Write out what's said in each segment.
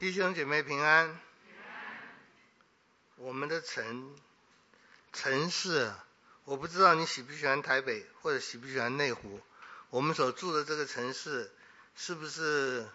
弟兄姐妹平安。我们的城市，我不知道你喜不喜欢台北，或者喜不喜欢内湖。我们所住的这个城市，是不是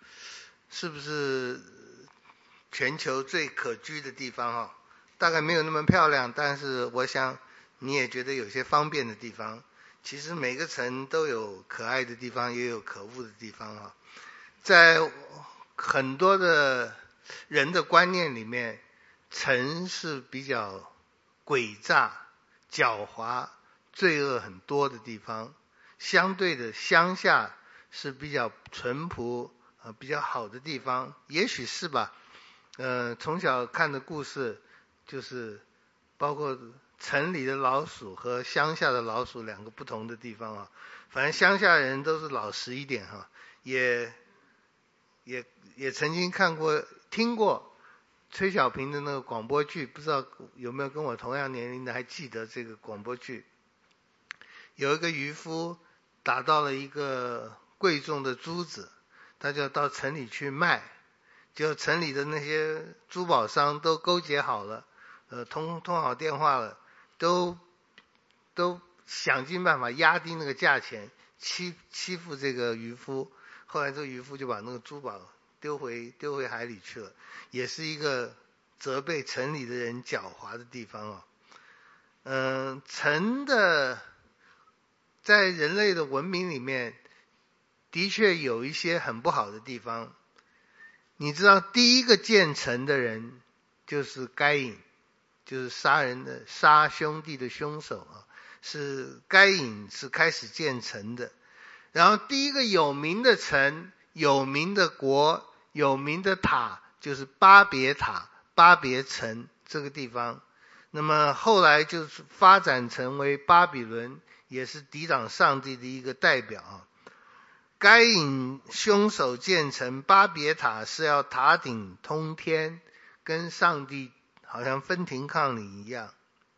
全球最可居的地方啊？大概没有那么漂亮，但是我想你也觉得有些方便的地方。其实每个城都有可爱的地方，也有可恶的地方啊。在很多的人的观念里面，城是比较诡诈、狡猾、罪恶很多的地方，相对的乡下是比较淳朴比较好的地方，也许是吧。从小看的故事就是包括城里的老鼠和乡下的老鼠两个不同的地方啊。反正乡下人都是老实一点哈，也曾经看过听过崔小平的那个广播剧，不知道有没有跟我同样年龄的还记得这个广播剧。有一个渔夫打到了一个贵重的珠子，他就到城里去卖，结果城里的那些珠宝商都勾结好了，通好电话了，都想尽办法压低那个价钱，欺负这个渔夫。后来这个渔夫就把那个珠宝丢回海里去了，也是一个责备城里的人狡猾的地方啊。城的在人类的文明里面，的确有一些很不好的地方。你知道第一个建城的人就是该隐，就是杀兄弟的凶手啊，是该隐是开始建城的。然后第一个有名的城、有名的国、有名的塔就是巴别塔、巴别城这个地方。那么后来就是发展成为巴比伦，也是抵挡上帝的一个代表啊。该隐凶手建成巴别塔是要塔顶通天，跟上帝好像分庭抗礼一样。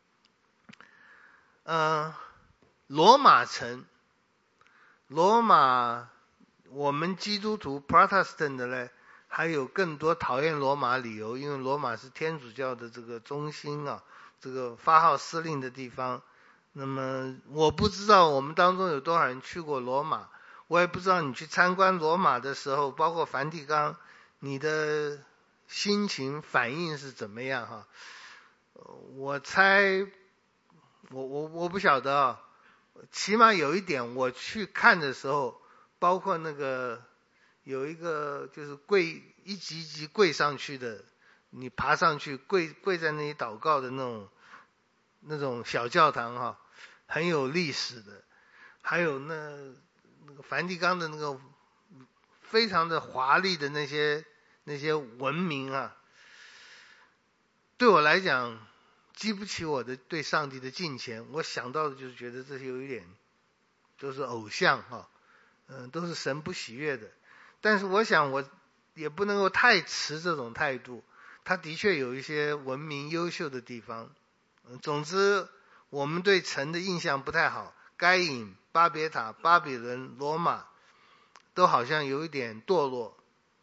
罗马城，罗马我们基督徒 Protestant 的呢，还有更多讨厌罗马理由，因为罗马是天主教的这个中心啊，这个发号施令的地方。那么我不知道我们当中有多少人去过罗马，我也不知道你去参观罗马的时候，包括梵蒂冈，你的心情反应是怎么样哈？我猜，我不晓得啊。起码有一点，我去看的时候，包括那个有一个就是一级一级跪上去的，你爬上去跪在那里祷告的那种小教堂哈，很有历史的。还有那个梵蒂冈的那个非常的华丽的那些文明啊，对我来讲激不起我的对上帝的敬虔。我想到的就是觉得这些有一点都是偶像哈，都是神不喜悦的。但是我想我也不能够太持这种态度，它的确有一些文明优秀的地方。总之我们对城的印象不太好，该隐、巴别塔、巴比伦、罗马都好像有一点堕落。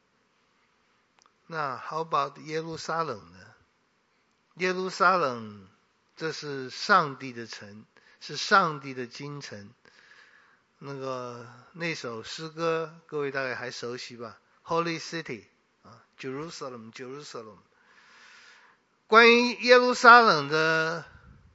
那 how about 耶路撒冷呢？耶路撒冷这是上帝的城，是上帝的京城。那首诗歌各位大概还熟悉吧， Holy City Jerusalem Jerusalem。 关于耶路撒冷的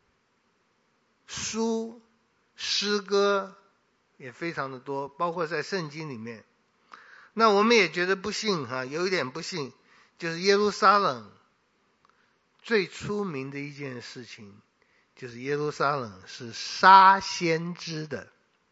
书诗歌也非常的多，包括在圣经里面。那我们也觉得不幸有一点不幸，就是耶路撒冷最出名的一件事情，就是耶路撒冷是杀先知的。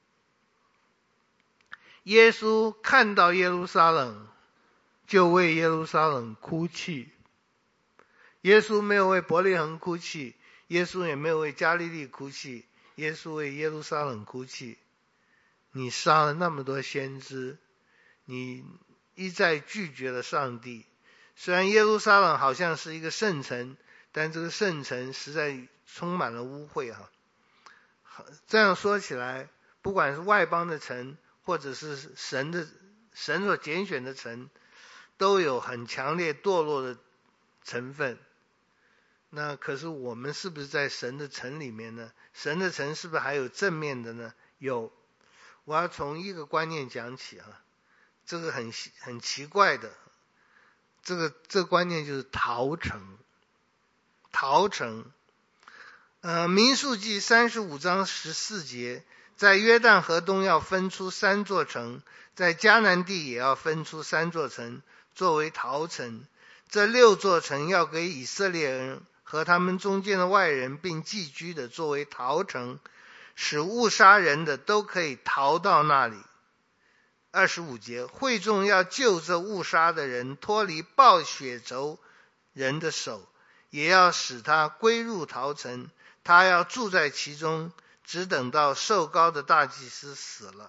耶稣看到耶路撒冷就为耶路撒冷哭泣。耶稣没有为伯利恒哭泣，耶稣也没有为加利利哭泣，耶稣为耶路撒冷哭泣。你杀了那么多先知，你一再拒绝了上帝。虽然耶路撒冷好像是一个圣城，但这个圣城实在充满了污秽这样说起来，不管是外邦的城，或者是神所拣选的城， 都有很强烈堕落的成分。那可是我们是不是在神的城里面呢？神的城是不是还有正面的呢？有。我要从一个观念讲起啊，这个很奇怪的，这个观念就是逃城。逃城，民数记35章14节，在约旦河东要分出3座城，在迦南地也要分出3座城，作为逃城。这6座城要给以色列人和他们中间的外人并寄居的作为逃城，使误杀人的都可以逃到那里。25节，会众要救这误杀的人脱离报血仇人的手，也要使他归入逃城，他要住在其中，只等到受膏的大祭司死了。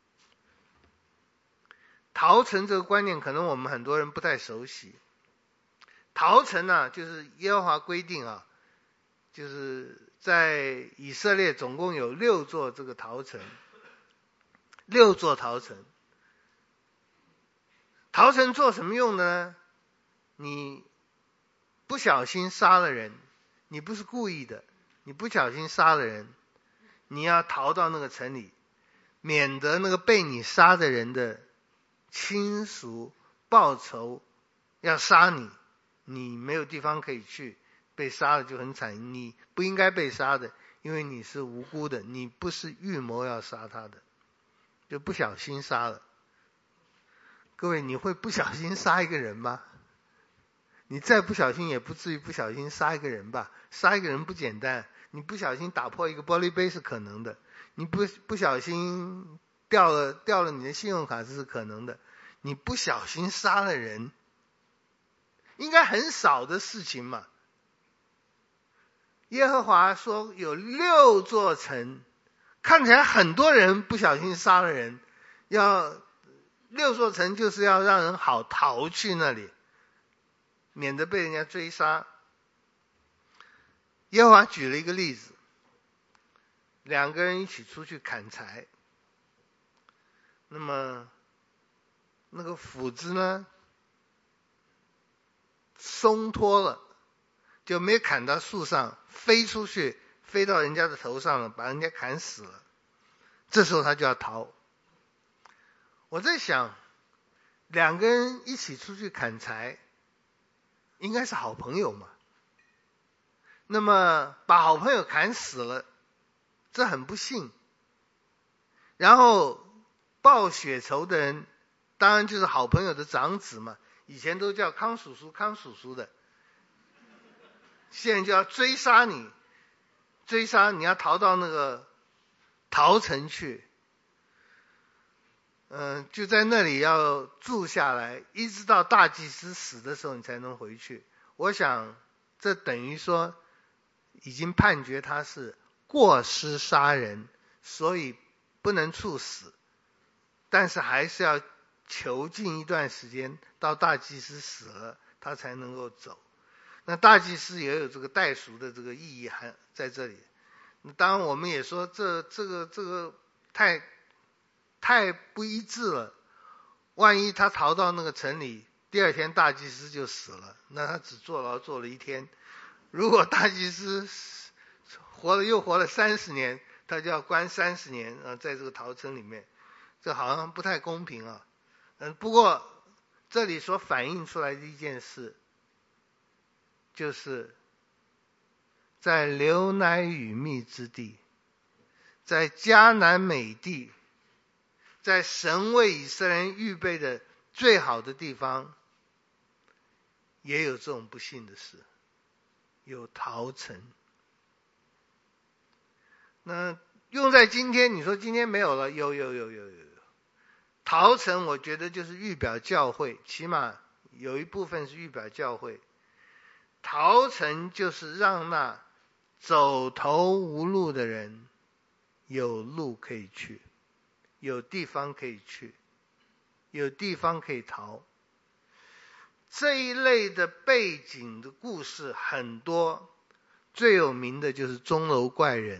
逃城这个观念可能我们很多人不太熟悉。逃城呢，就是耶和华规定啊，就是在以色列总共有6座这个逃城，6座逃城。逃城做什么用的呢？你不小心杀了人，你不是故意的，你不小心杀了人，你要逃到那个城里，免得那个被你杀的人的亲属报仇要杀你，你没有地方可以去，被杀了就很惨。你不应该被杀的，因为你是无辜的，你不是预谋要杀他的，就不小心杀了。各位，你会不小心杀一个人吗？你再不小心也不至于不小心杀一个人吧？杀一个人不简单，你不小心打破一个玻璃杯是可能的，你不小心掉了你的信用卡是可能的，你不小心杀了人，应该很少的事情嘛。耶和华说有6座城，看起来很多人不小心杀了人，要6座城就是要让人好逃去那里，免得被人家追杀。耶和华举了一个例子，2个人一起出去砍柴，那么那个斧子呢松脱了，就没砍到树上，飞出去，飞到人家的头上了，把人家砍死了。这时候他就要逃。我在想，2个人一起出去砍柴，应该是好朋友嘛。那么把好朋友砍死了，这很不幸。然后报血仇的人，当然就是好朋友的长子嘛，以前都叫康叔叔的，现在就要追杀你，你要逃到那个逃城去。就在那里要住下来，一直到大祭司死的时候你才能回去。我想这等于说已经判决他是过失杀人，所以不能处死，但是还是要囚禁一段时间，到大祭司死了他才能够走。那大祭司也有这个代赎的这个意义还在这里。当然我们也说这个太不一致了，万一他逃到那个城里，第2天大祭司就死了，那他只坐牢坐了1天。如果大祭司又活了30年，他就要关30年在这个逃城里面，这好像不太公平啊。不过这里所反映出来的一件事，就是在流奶与蜜之地，在迦南美地，在神为以色列人预备的最好的地方，也有这种不幸的事，有逃城。那用在今天，你说今天没有了？有。逃城我觉得就是预表教会，起码有一部分是预表教会。逃城就是让那走投无路的人有路可以去，有地方可以去，有地方可以逃。这一类的背景的故事很多，最有名的就是钟楼怪人。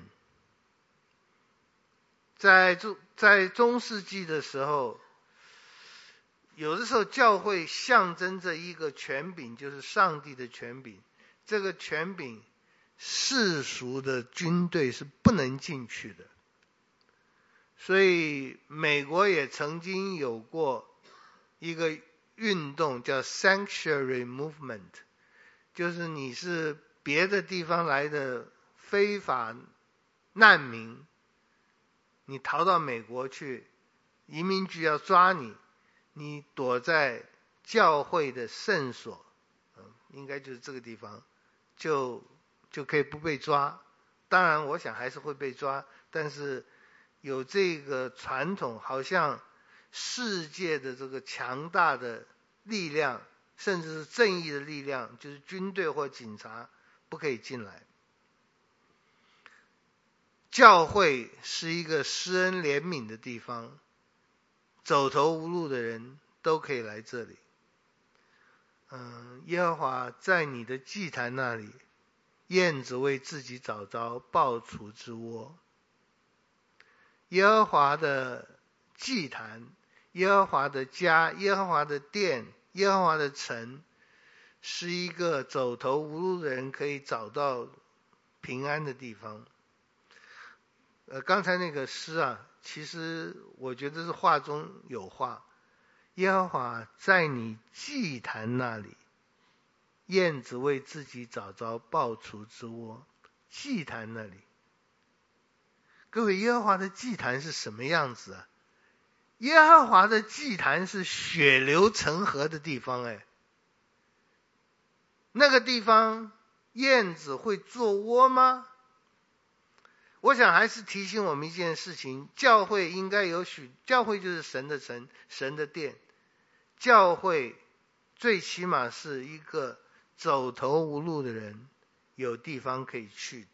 在中世纪的时候， 有的时候教会象征着一个权柄，就是上帝的权柄。这个权柄世俗的军队是不能进去的。所以美国也曾经有过一个运动叫 Sanctuary Movement， 就是你是别的地方来的非法难民，你逃到美国去，移民局要抓你，你躲在教会的圣所，应该就是这个地方，就可以不被抓。当然我想还是会被抓，但是有这个传统，好像世界的这个强大的力量，甚至是正义的力量，就是军队或警察不可以进来。教会是一个施恩怜悯的地方，走投无路的人都可以来这里。耶和华在你的祭坛那里，燕子为自己找着抱雏之窝。耶和华的祭坛，耶和华的家，耶和华的殿，耶和华的城，是一个走投无路的人可以找到平安的地方。刚才那个诗啊，其实我觉得是话中有话。耶和华在你祭坛那里，燕子为自己找着抱雏之窝。祭坛那里，各位，耶和华的祭坛是什么样子啊？耶和华的祭坛是血流成河的地方，那个地方燕子会做窝吗？我想还是提醒我们一件事情，教会应该有教会就是神的城，神的殿。教会最起码是一个走投无路的人有地方可以去。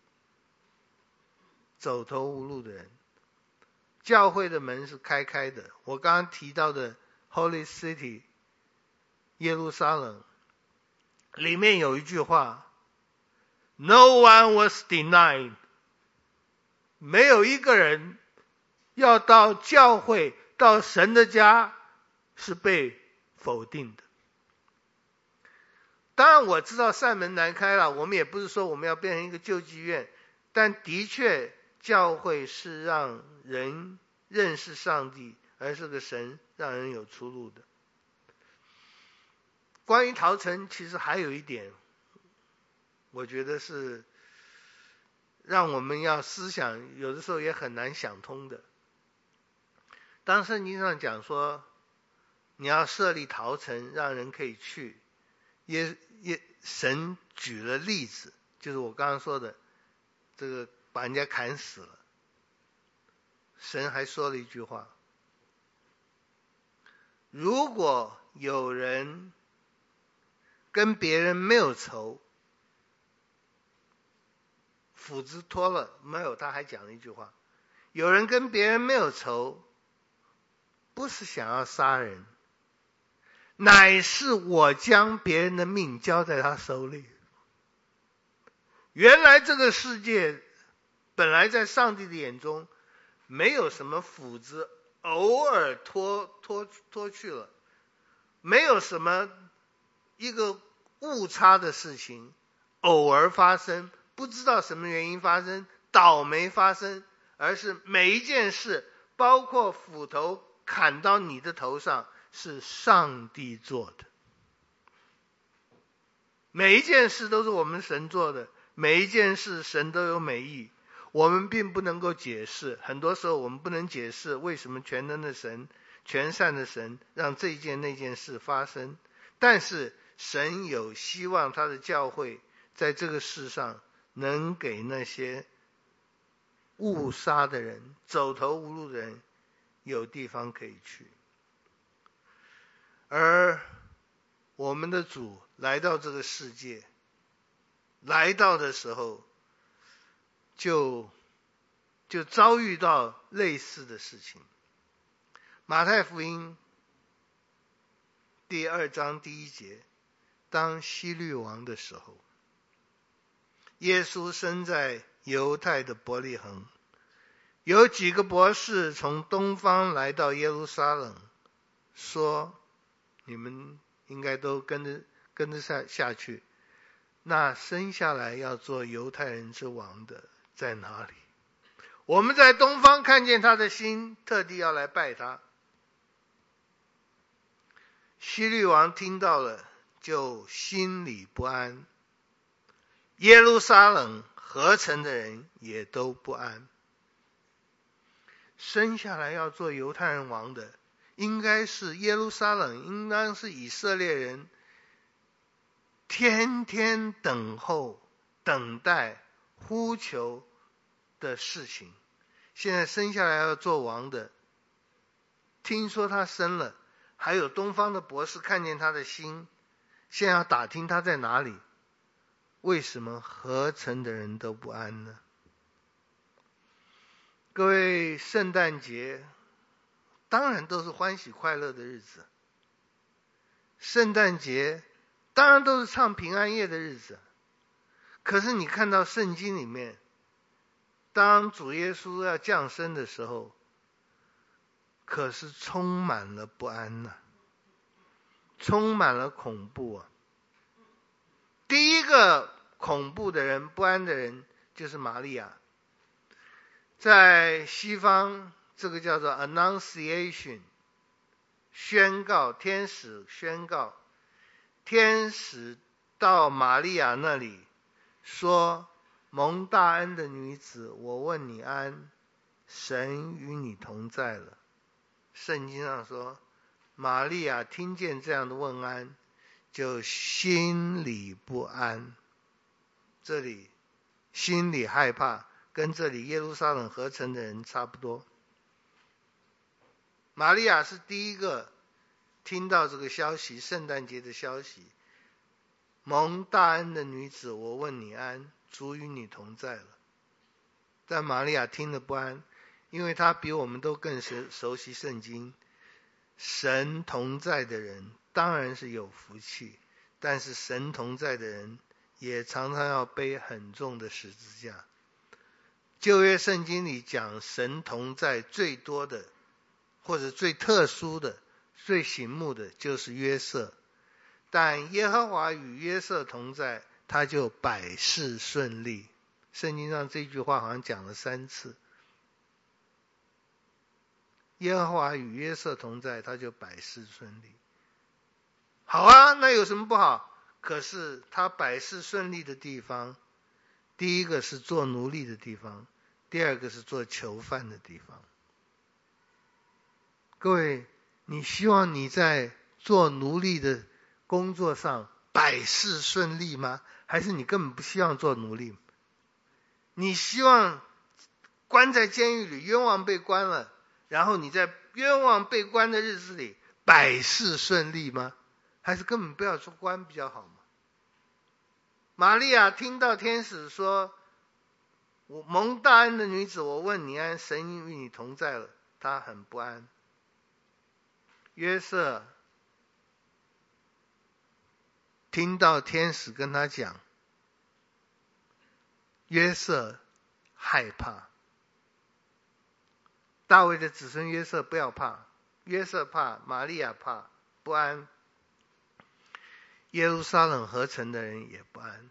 走投无路的人，教会的门是开的。我刚刚提到的 Holy City 耶路撒冷里面有一句话， No one was denied， 没有一个人要到教会，到神的家是被否定的。当然我知道扇门难开了，我们也不是说我们要变成一个救济院，但的确教会是让人认识上帝，而是个神让人有出路的。关于逃城，其实还有一点我觉得是让我们要思想，有的时候也很难想通的。当圣经上讲说你要设立逃城让人可以去，神举了例子，就是我刚刚说的这个把人家砍死了。神还说了一句话，如果有人跟别人没有仇，斧子脱了没有，他还讲了一句话，有人跟别人没有仇，不是想要杀人，乃是我将别人的命交在他手里。原来这个世界本来在上帝的眼中没有什么斧子偶尔脱去了，没有什么一个误差的事情偶尔发生，不知道什么原因发生，倒霉发生，而是每一件事，包括斧头砍到你的头上，是上帝做的。每一件事都是我们神做的，每一件事神都有美意，我们并不能够解释，很多时候我们不能解释为什么全能的神、全善的神让这件那件事发生，但是神有希望他的教会在这个世上能给那些误杀的人、走投无路的人有地方可以去。而我们的主来到这个世界，来到的时候就遭遇到类似的事情。马太福音第2章第1节，当希律王的时候，耶稣生在犹太的伯利恒，有几个博士从东方来到耶路撒冷，说你们应该都跟着下去。那生下来要做犹太人之王的在哪里？我们在东方看见他的星，特地要来拜他。希律王听到了，就心里不安，耶路撒冷合城的人也都不安。生下来要做犹太人王的，应该是耶路撒冷，应当是以色列人天天等候、等待、呼求的事情。现在生下来要做王的，听说他生了，还有东方的博士看见他的星，现在要打听他在哪里。为什么合城的人都不安呢？各位，圣诞节当然都是欢喜快乐的日子，圣诞节当然都是唱平安夜的日子。可是你看到圣经里面，当主耶稣要降生的时候，可是充满了不安呐，充满了恐怖啊。第一个恐怖的人、不安的人就是玛利亚。在西方，这个叫做 Annunciation， 宣告，天使宣告，天使到玛利亚那里说：蒙大恩的女子，我问你安，神与你同在了。圣经上说，玛利亚听见这样的问安，就心里不安。这里心里害怕，跟这里耶路撒冷合城的人差不多。玛利亚是第一个听到这个消息，圣诞节的消息，蒙大恩的女子，我问你安，主与你同在了。但玛利亚听了不安，因为她比我们都更熟悉圣经。神同在的人当然是有福气，但是神同在的人也常常要背很重的十字架。旧约圣经里讲神同在最多的，或者最特殊的、最醒目的就是约瑟。但耶和华与约瑟同在，他就百事顺利。圣经上这句话好像讲了3次。耶和华与约瑟同在，他就百事顺利。好啊，那有什么不好？可是他百事顺利的地方，第一个是做奴隶的地方，第二个是做囚犯的地方。各位，你希望你在做奴隶的工作上百事顺利吗？还是你根本不希望做奴隶？你希望关在监狱里，冤枉被关了，然后你在冤枉被关的日子里百事顺利吗？还是根本不要做官比较好吗？玛利亚听到天使说：我蒙大恩的女子，我问你安，神与你同在了，她很不安。约瑟听到天使跟他讲，约瑟害怕。大卫的子孙约瑟不要怕，约瑟怕，玛利亚怕，不安。耶路撒冷合城的人也不安。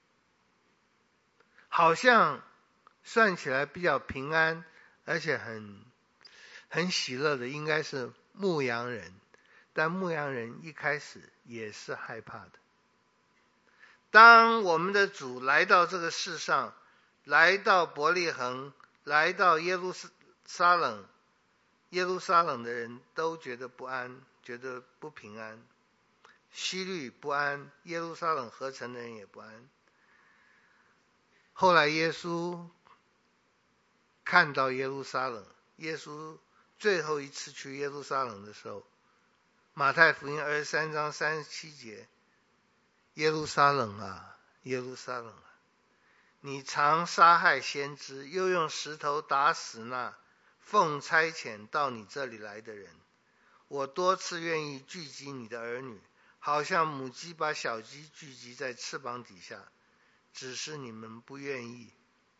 好像算起来比较平安，而且很喜乐的应该是牧羊人，但牧羊人一开始也是害怕的。当我们的主来到这个世上，来到伯利恒，来到耶路撒冷，耶路撒冷的人都觉得不安，觉得不平安。希律不安，耶路撒冷合城的人也不安。后来耶稣看到耶路撒冷，耶稣最后一次去耶路撒冷的时候，马太福音23章37节，耶路撒冷啊，耶路撒冷啊，你常杀害先知，又用石头打死那奉差遣到你这里来的人。我多次愿意聚集你的儿女，好像母鸡把小鸡聚集在翅膀底下，只是你们不愿意。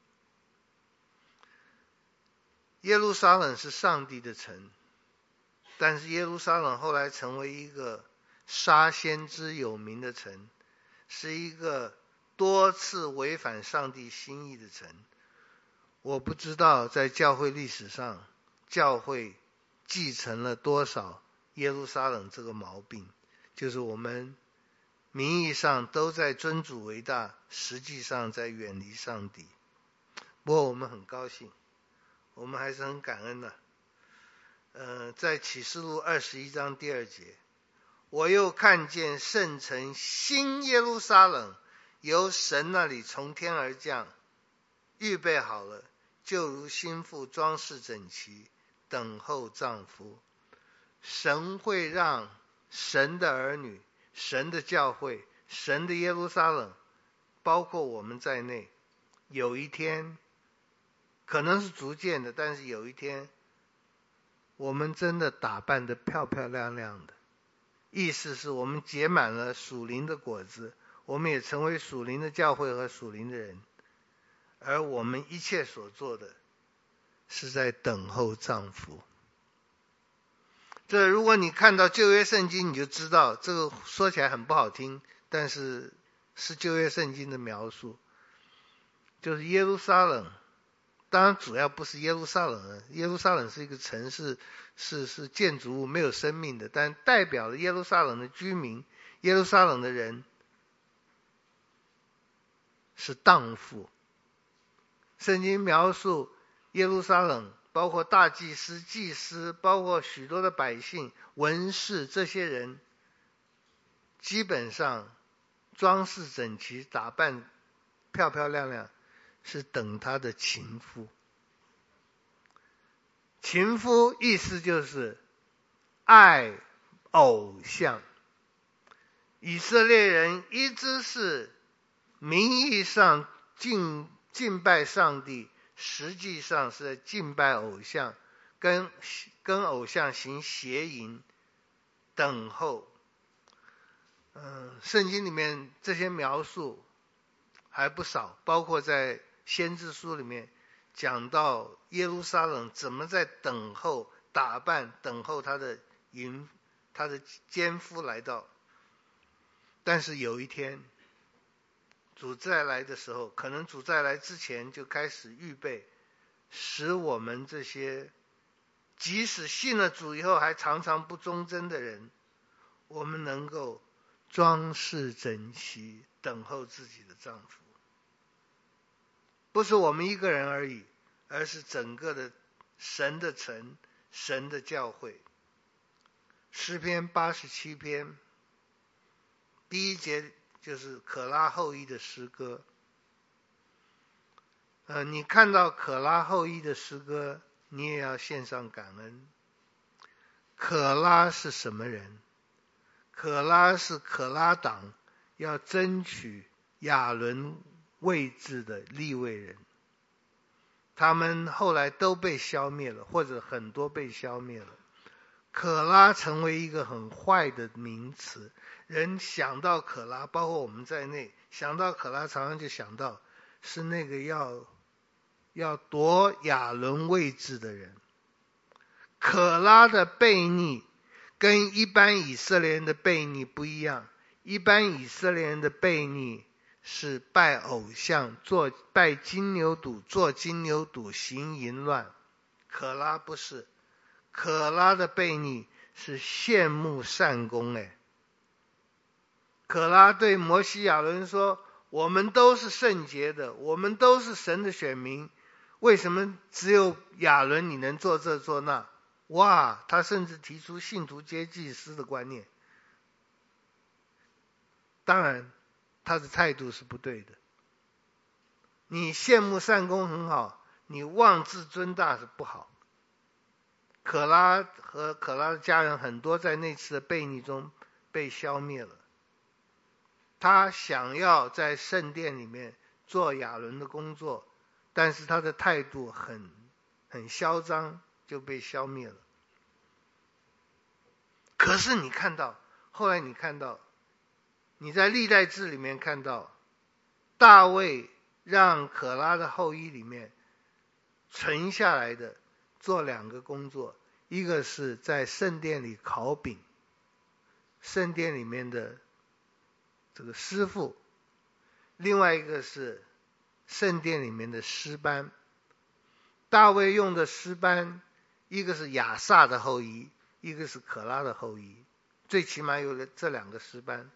耶路撒冷是上帝的城，但是耶路撒冷后来成为一个杀先知有名的城，是一个多次违反上帝心意的城。我不知道在教会历史上，教会继承了多少耶路撒冷这个毛病，就是我们名义上都在尊主为大，实际上在远离上帝。不过我们很高兴，我们还是很感恩的。在启示录21章第2节，我又看见圣城新耶路撒冷由神那里从天而降，预备好了，就如新妇装饰整齐，等候丈夫。神会让神的儿女、神的教会、神的耶路撒冷，包括我们在内，有一天，可能是逐渐的，但是有一天，我们真的打扮得漂漂亮亮的。意思是我们结满了属灵的果子，我们也成为属灵的教会和属灵的人，而我们一切所做的是在等候丈夫。这如果你看到旧约圣经，你就知道这个说起来很不好听，但是是旧约圣经的描述，就是耶路撒冷。当然主要不是耶路撒冷，耶路撒冷是一个城市，是建筑物，没有生命的，但代表了耶路撒冷的居民，耶路撒冷的人是荡妇。圣经描述耶路撒冷，包括大祭司、祭司，包括许多的百姓、文士，这些人基本上装饰整齐，打扮漂漂亮亮，是等他的情夫。情夫意思就是爱偶像。以色列人一直是名义上敬拜上帝，实际上是在敬拜偶像，跟偶像行邪淫，等候。圣经里面这些描述还不少，包括在先知书里面讲到耶路撒冷怎么在等候打扮，等候他的奸夫来到。但是有一天主再来的时候，可能主再来之前就开始预备，使我们这些即使信了主以后还常常不忠贞的人，我们能够装饰整齐，等候自己的丈夫。不是我们一个人而已，而是整个的神的城，神的教会。诗篇87篇第1节就是可拉后裔的诗歌。你看到可拉后裔的诗歌，你也要献上感恩。可拉是什么人？可拉是可拉党要争取亚伦位置的利未人，他们后来都被消灭了，或者很多被消灭了。可拉成为一个很坏的名词，人想到可拉，包括我们在内，想到可拉常常就想到是那个要夺亚伦位置的人。可拉的悖逆跟一般以色列人的悖逆不一样，一般以色列人的悖逆是拜偶像，拜金牛犊，做金牛犊，行淫乱。可拉不是，可拉的悖逆是羡慕善功。可拉对摩西亚伦说，我们都是圣洁的，我们都是神的选民，为什么只有亚伦你能做这做那？哇，他甚至提出信徒皆祭司的观念。当然他的态度是不对的，你羡慕善功很好，你妄自尊大是不好。可拉和可拉的家人很多在那次的悖逆中被消灭了。他想要在圣殿里面做亚伦的工作，但是他的态度很嚣张，就被消灭了。可是你看到，后来你看到，你在历代志里面看到，大卫让可拉的后裔里面存下来的做2个工作，一个是在圣殿里烤饼， 圣殿里面的这个师傅，另外一个是圣殿里面的诗班。大卫用的诗班，一个是亚萨的后裔，一个是可拉的后裔，最起码有了这两个诗班。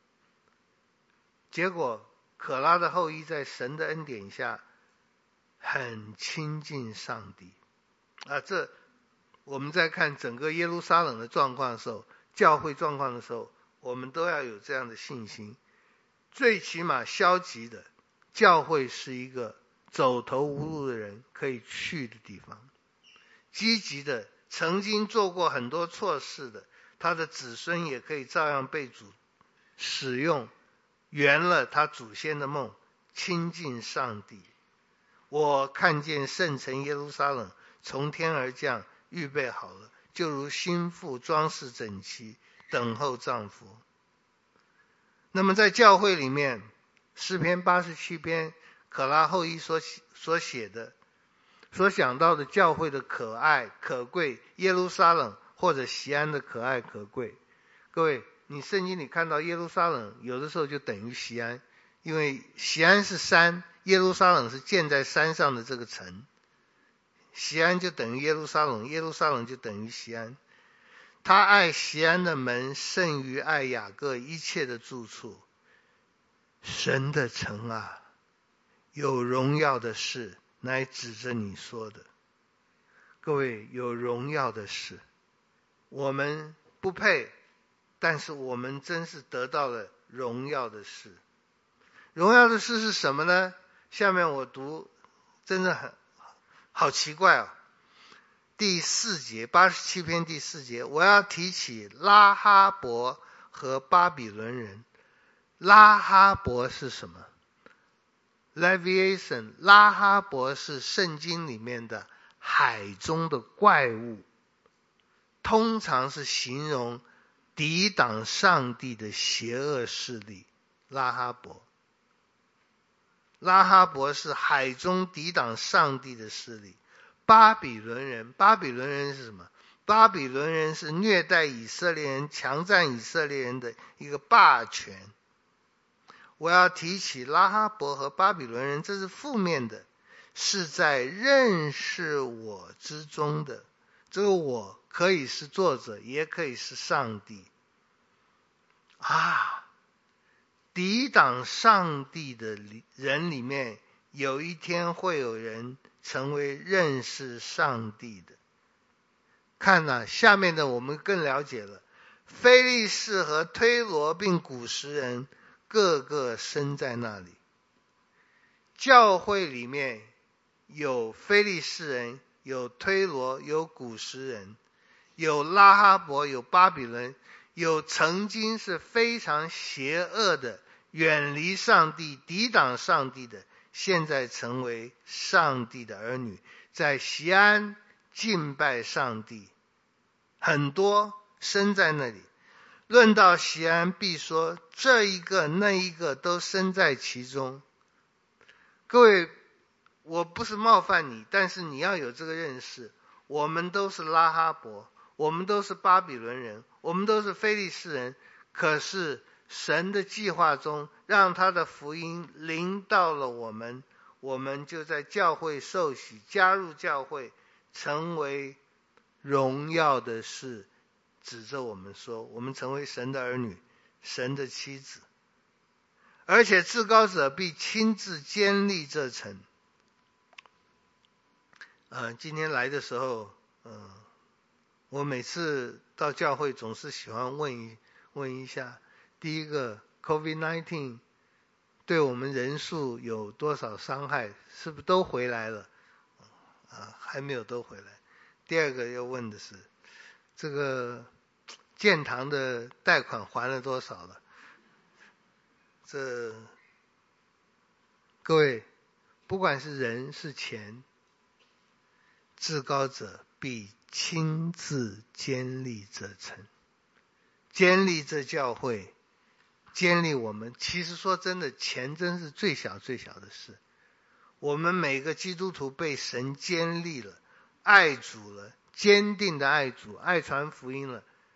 结果可拉的后裔在神的恩典下很亲近上帝这我们在看整个耶路撒冷的状况的时候，教会状况的时候，我们都要有这样的信心。最起码消极的，教会是一个走投无路的人可以去的地方。积极的，曾经做过很多错事的，他的子孙也可以照样被主使用，圆了他祖先的梦，亲近上帝。我看见圣城耶路撒冷从天而降，预备好了，就如新妇装饰整齐，等候丈夫。那么在教会里面，诗篇87篇可拉后裔所写的，所讲到的教会的可爱可贵，耶路撒冷或者锡安的可爱可贵。各位，你圣经里看到耶路撒冷，有的时候就等于锡安，因为锡安是山，耶路撒冷是建在山上的这个城，锡安就等于耶路撒冷，耶路撒冷就等于锡安。他爱锡安的门胜于爱雅各一切的住处。神的城啊，有荣耀的事乃指着你说的。各位，有荣耀的事，我们不配，但是我们真是得到了荣耀的事。荣耀的事是什么呢？下面我读，真的好奇怪第4节，87篇第4节，我要提起拉哈伯和巴比伦人。拉哈伯是什么？ Leviathan， 拉哈伯是圣经里面的海中的怪物，通常是形容抵挡上帝的邪恶势力。拉哈伯，拉哈伯是海中抵挡上帝的势力。巴比伦人，巴比伦人是什么？巴比伦人是虐待以色列人、强占以色列人的一个霸权。我要提起拉哈伯和巴比伦人，这是负面的，是在认识我之中的。这个我可以是作者，也可以是上帝抵挡上帝的人里面，有一天会有人成为认识上帝的。看下面的我们更了解了，非利士和推罗并古时人个个生在那里。教会里面有非利士人，有推罗，有古时人，有拉哈伯，有巴比伦，有曾经是非常邪恶的，远离上帝、抵挡上帝的，现在成为上帝的儿女，在锡安敬拜上帝，很多生在那里。论到锡安，必说这一个那一个都生在其中。各位，我不是冒犯你，但是你要有这个认识，我们都是拉哈伯，我们都是巴比伦人，我们都是非利士人，可是神的计划中让他的福音临到了我们，我们就在教会受洗，加入教会，成为荣耀的事，指着我们说，我们成为神的儿女，神的妻子。而且至高者必亲自坚立这城。今天来的时候，我每次到教会总是喜欢问一下，第一个 COVID-19 对我们人数有多少伤害，是不是都回来了？还没有都回来。第二个要问的是，这个建堂的贷款还了多少了？各位，不管是人是钱，至高者必亲自坚立这城，坚立这教会，坚立我们。其实说真的，钱真是最小最小的事。我们每个基督徒被神坚立了，爱主了，坚定的爱主，爱传福音了，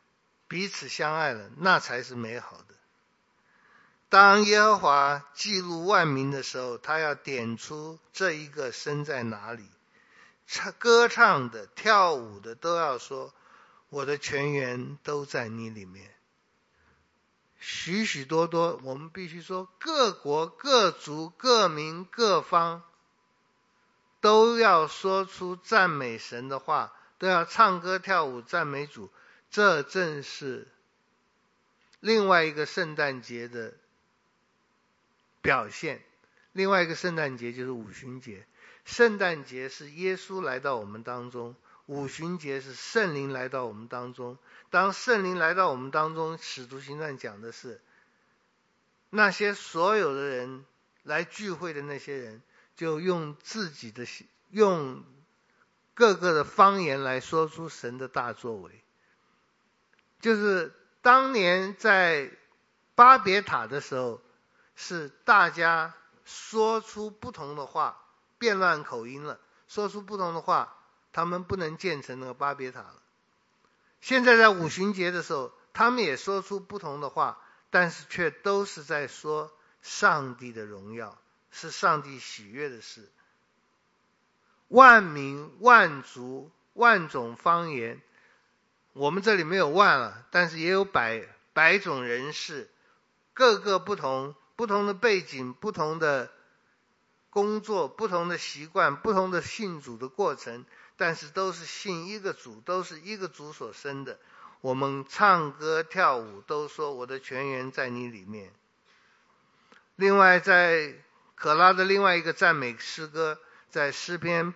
彼此相爱了，那才是美好的。当耶和华记录万民的时候，他要点出这一个身在哪里，歌唱的跳舞的都要说，我的泉源都在你里面。许许多多，我们必须说，各国各族各民各方都要说出赞美神的话，都要唱歌跳舞赞美主。这正是另外一个圣诞节的表现。另外一个圣诞节就是五旬节。圣诞节是耶稣来到我们当中，五旬节是圣灵来到我们当中。当圣灵来到我们当中，使徒行传讲的是那些所有的人来聚会的那些人，就用自己的用各个的方言来说出神的大作为。就是当年在巴别塔的时候，是大家说出不同的话，变乱口音了，说出不同的话，他们不能建成那个巴别塔了。现在在五旬节的时候，他们也说出不同的话，但是却都是在说上帝的荣耀，是上帝喜悦的事。万民万族万种方言，我们这里没有万了，但是也有百种人士，各个不同的背景，不同的工作，不同的习惯，不同的信主的过程，但是都是信一个主，都是一个主所生的。我们唱歌跳舞都说我的泉源在你里面。另外在可拉的另外一个赞美诗歌，在诗篇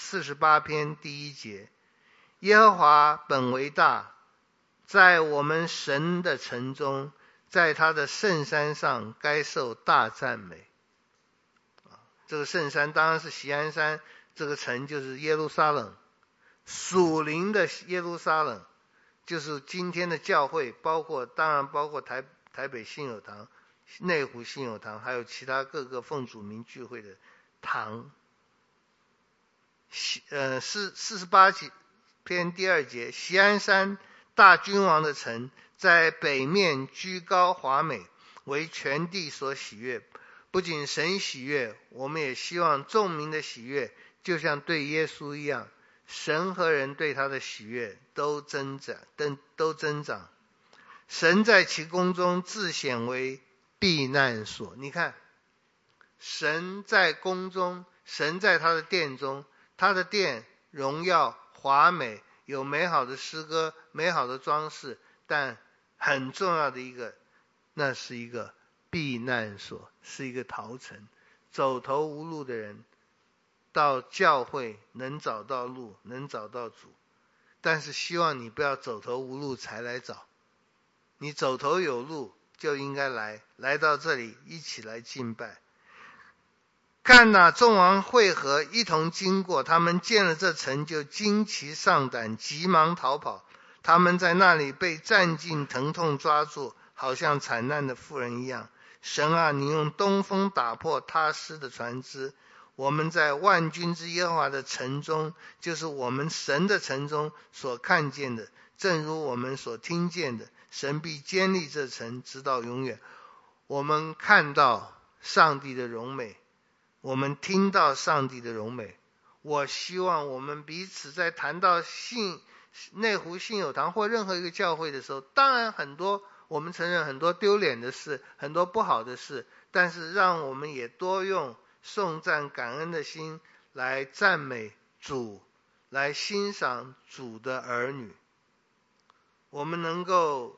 48篇第1节，耶和华本为大，在我们神的城中，在他的圣山上该受大赞美。这个圣山当然是锡安山，这个城就是耶路撒冷，属灵的耶路撒冷，就是今天的教会，当然包括台北信友堂、内湖信友堂，还有其他各个奉主名聚会的堂。48篇第2节，锡安山大君王的城，在北面居高华美，为全地所喜悦。不仅神喜悦，我们也希望众民的喜悦就像对耶稣一样，神和人对他的喜悦都增长。神在其宫中自显为避难所。你看，神在宫中，神在他的殿中，他的殿荣耀华美，有美好的诗歌，美好的装饰，但很重要的一个，那是一个避难所，是一个逃城。走投无路的人到教会能找到路，能找到主。但是希望你不要走投无路才来找，你走投有路就应该来到这里一起来敬拜。看哪，众王会合，一同经过，他们见了这城就惊奇丧胆，急忙逃跑。他们在那里被战尽疼痛抓住，好像惨难的妇人一样。神啊，你用东风打破他施的船只，我们在万军之耶和华的城中，就是我们神的城中所看见的，正如我们所听见的，神必坚立这城直到永远。我们看到上帝的荣美，我们听到上帝的荣美。我希望我们彼此在谈到内湖信友堂或任何一个教会的时候，当然我们承认很多丢脸的事，很多不好的事，但是让我们也多用颂赞感恩的心来赞美主，来欣赏主的儿女。我们能够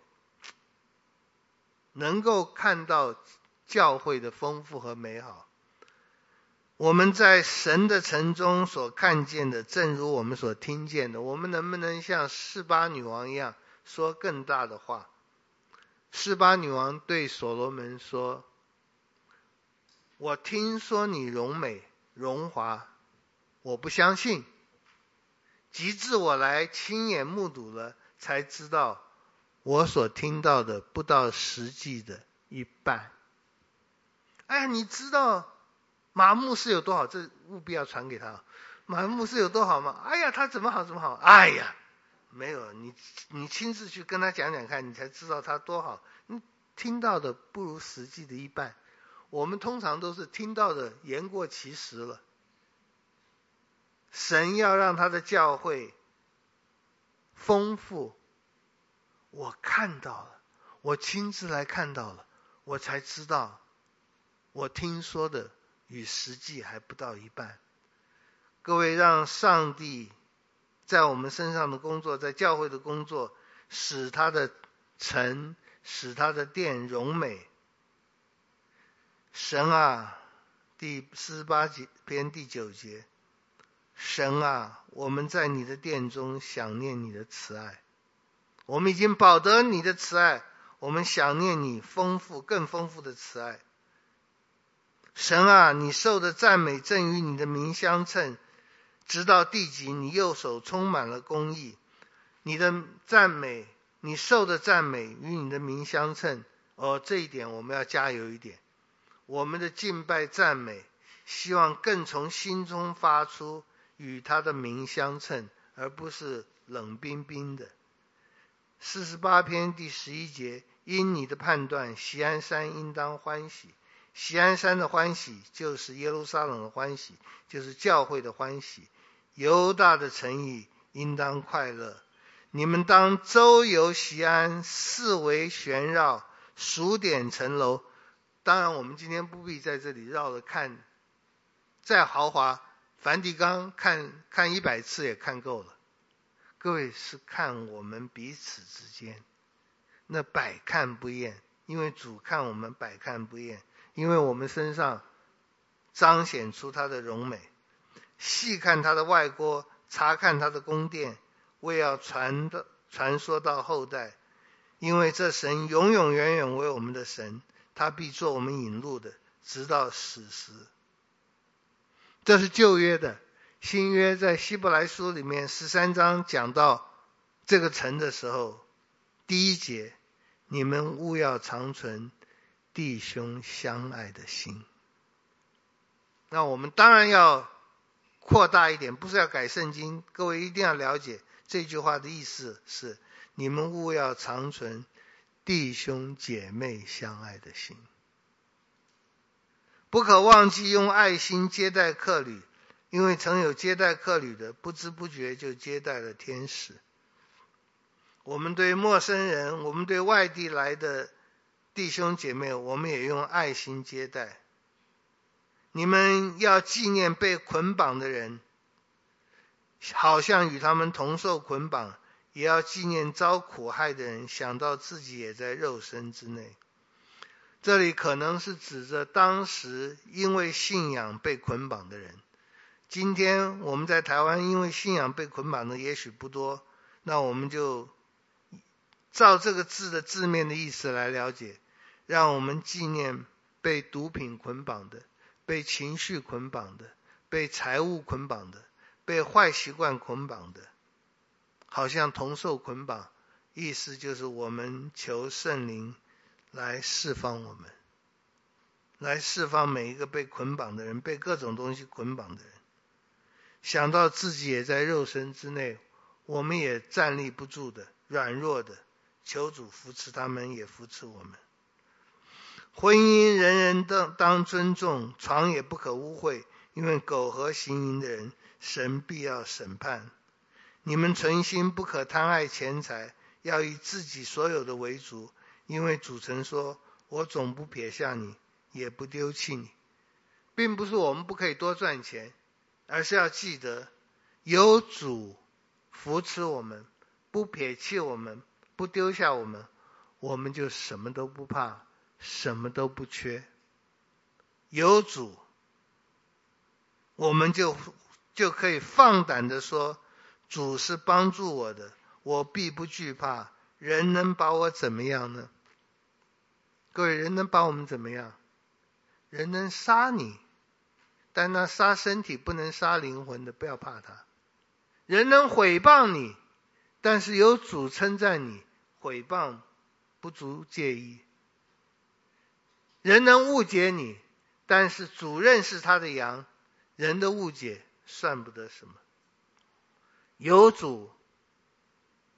看到教会的丰富和美好。我们在神的城中所看见的，正如我们所听见的，我们能不能像示巴女王一样说更大的话？示巴女王对所罗门说，我听说你荣美荣华，我不相信，及至我来亲眼目睹了，才知道我所听到的不到实际的一半。哎呀，你知道马牧师有多好，这务必要传给他。马牧师有多好吗？哎呀，他怎么好。哎呀， 没有，你亲自去跟他讲讲看，你才知道他多好。你听到的不如实际的一半。我们通常都是听到的言过其实了。神要让他的教会丰富，我看到了，我亲自来看到了，我才知道，我听说的与实际还不到一半。各位，让上帝在我们身上的工作，在教会的工作，使他的城，使他的殿荣美。神啊，第48篇第9节，神啊，我们在你的殿中想念你的慈爱。我们已经饱得你的慈爱，我们想念你更丰富的慈爱。神啊，你受的赞美正与你的名相称，直到地极，你右手充满了公义。你的赞美，你受的赞美与你的名相称。这一点我们要加油一点。我们的敬拜赞美，希望更从心中发出，与他的名相称，而不是冷冰冰的。48篇第11节，因你的判断，锡安山应当欢喜。锡安山的欢喜，就是耶路撒冷的欢喜，就是教会的欢喜。犹大的城邑应当快乐。你们当周游锡安，四围旋绕，数点城楼。当然我们今天不必在这里绕着看，再豪华，梵蒂冈看100次也看够了。各位，是看我们彼此之间，那百看不厌，因为主看我们百看不厌，因为我们身上彰显出他的荣美。细看他的外郭，查看他的宫殿，为要传说到后代。因为这神永永远远为我们的神，他必做我们引路的，直到死时。这是旧约的。新约在希伯来书里面13章讲到这个城的时候，第1节，你们务要常存弟兄相爱的心。那我们当然要扩大一点，不是要改圣经。各位一定要了解这句话的意思是，你们务要常存弟兄姐妹相爱的心，不可忘记用爱心接待客旅，因为曾有接待客旅的，不知不觉就接待了天使。我们对陌生人，我们对外地来的弟兄姐妹，我们也用爱心接待。你们要纪念被捆绑的人，好像与他们同受捆绑，也要纪念遭苦害的人，想到自己也在肉身之内。这里可能是指着当时因为信仰被捆绑的人。今天我们在台湾因为信仰被捆绑的也许不多，那我们就照这个字的字面的意思来了解，让我们纪念被毒品捆绑的，被情绪捆绑的，被财务捆绑的，被坏习惯捆绑的，好像同受捆绑。意思就是我们求圣灵来释放我们，来释放每一个被捆绑的人，被各种东西捆绑的人。想到自己也在肉身之内，我们也站立不住的，软弱的，求主扶持他们，也扶持我们。婚姻人人当尊重，床也不可污秽，因为苟合行淫的人，神必要审判。你们存心不可贪爱钱财，要以自己所有的为主，因为主曾说，我总不撇下你，也不丢弃你。并不是我们不可以多赚钱，而是要记得有主扶持我们，不撇弃我们，不丢下我们，我们就什么都不怕，什么都不缺。有主，我们就可以放胆的说，主是帮助我的，我必不惧怕。人能把我怎么样呢？各位，人能把我们怎么样？人能杀你，但那杀身体不能杀灵魂的，不要怕他。人能毁谤你，但是有主称赞你，毁谤不足介意。人能误解你，但是主认识他的羊，人的误解算不得什么。有主，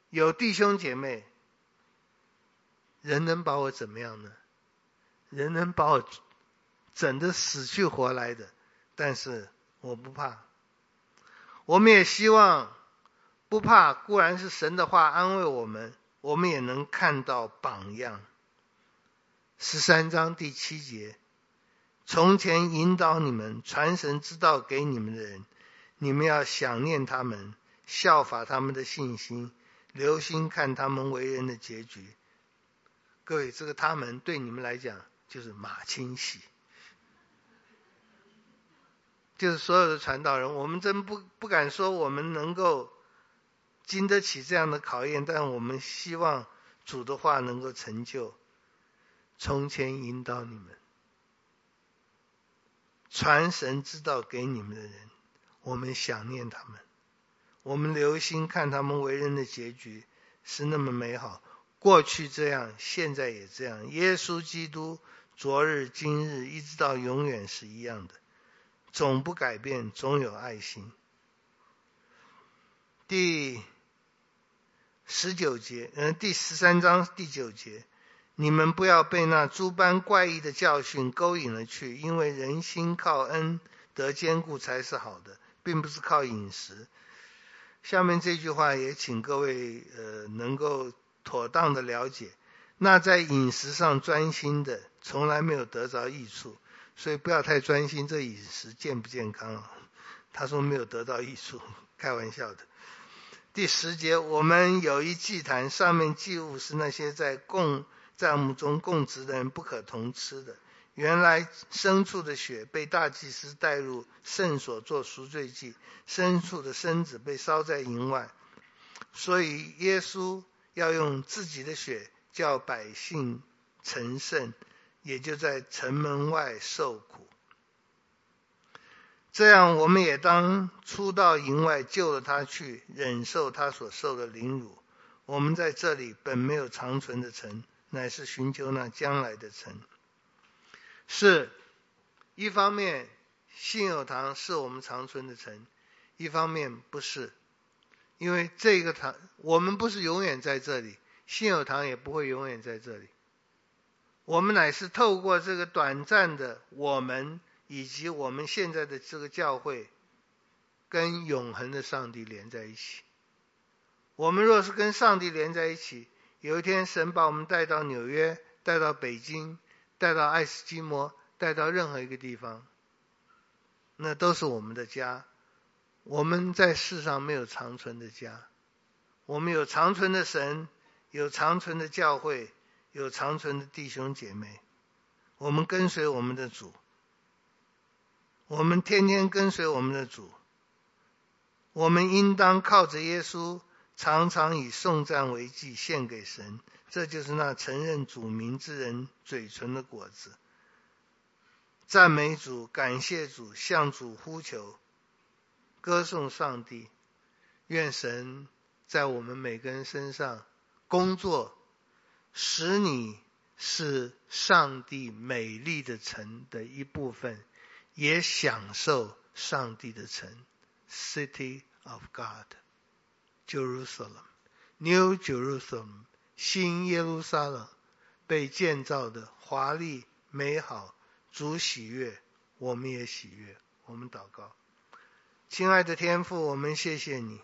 有弟兄姐妹，人能把我怎么样呢？人能把我整得死去活来的，但是我不怕。我们也希望不怕，固然是神的话安慰我们，我们也能看到榜样。13章第7节，从前引导你们传神之道给你们的人，你们要想念他们，效法他们的信心，留心看他们为人的结局。各位，这个他们对你们来讲就是马清喜，就是所有的传道人。我们真不敢说我们能够经得起这样的考验，但我们希望主的话能够成就。从前引导你们传神之道给你们的人，我们想念他们，我们留心看他们为人的结局是那么美好。过去这样，现在也这样。耶稣基督昨日今日一直到永远是一样的，总不改变，总有爱心。第13章第9节，你们不要被那诸般怪异的教训勾引了去，因为人心靠恩得坚固才是好的，并不是靠饮食。下面这句话也请各位能够妥当的了解，那在饮食上专心的从来没有得着益处，所以不要太专心这饮食健不健康啊。他说没有得到益处，开玩笑的。第10节，我们有一祭坛，上面祭物是那些在帐幕中供职的人不可同吃的。原来牲畜的血被大祭司带入圣所做赎罪祭，牲畜的身子被烧在营外，所以耶稣要用自己的血叫百姓成圣，也就在城门外受苦。这样我们也当出到营外，救了他去，忍受他所受的凌辱。我们在这里本没有长存的城，乃是寻求那将来的城。是一方面信友堂是我们长存的城，一方面不是，因为这个堂我们不是永远在这里，信友堂也不会永远在这里。我们乃是透过这个短暂的我们以及我们现在的这个教会，跟永恒的上帝连在一起。我们若是跟上帝连在一起，有一天神把我们带到纽约，带到北京，带到爱斯基摩，带到任何一个地方，那都是我们的家。我们在世上没有长存的家，我们有长存的神，有长存的教会，有长存的弟兄姐妹。我们跟随我们的主，我们天天跟随我们的主。我们应当靠着耶稣，常常以颂赞为祭献给神，这就是那承认主名之人嘴唇的果子。赞美主，感谢主，向主呼求，歌颂上帝。愿神在我们每个人身上工作，使你是上帝美丽的城的一部分，也享受上帝的城 City of God Jerusalem New Jerusalem 新耶路撒冷，被建造的华丽美好，主喜悦，我们也喜悦。我们祷告。亲爱的天父，我们谢谢你，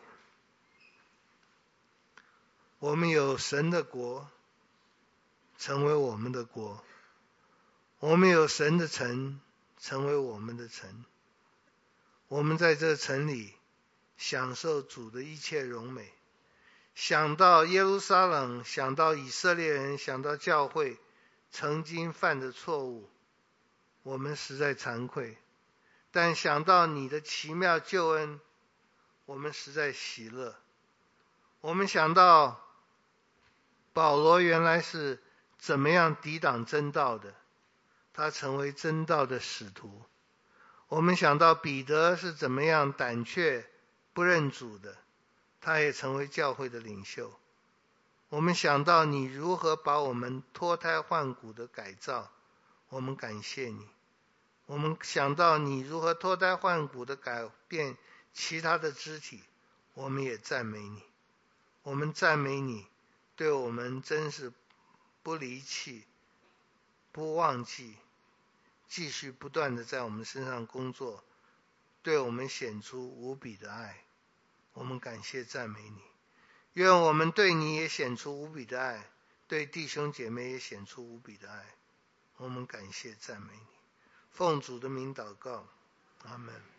我们有神的国成为我们的国，我们有神的城成为我们的城。我们在这城里享受主的一切荣美。想到耶路撒冷，想到以色列人，想到教会曾经犯的错误，我们实在惭愧。但想到你的奇妙救恩，我们实在喜乐。我们想到保罗原来是怎么样抵挡真道的，他成为真道的使徒。我们想到彼得是怎么样胆怯不认主的，他也成为教会的领袖。我们想到你如何把我们脱胎换骨的改造，我们感谢你。我们想到你如何脱胎换骨的改变其他的肢体，我们也赞美你。 我们赞美你，对我们真是不离弃，不忘记，继续不断的在我们身上工作，对我们显出无比的爱。我们感谢赞美你，愿我们对你也显出无比的爱，对弟兄姐妹也显出无比的爱。我们感谢赞美你，奉主的名祷告，阿们。